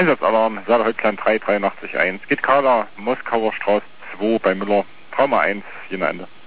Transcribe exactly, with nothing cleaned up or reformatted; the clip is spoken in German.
Einsatzalarm, Saale-Häuptland drei drei acht eins. Geht Kader, Moskauer Straße zwei bei Müller. Trauma eins, hier Ende.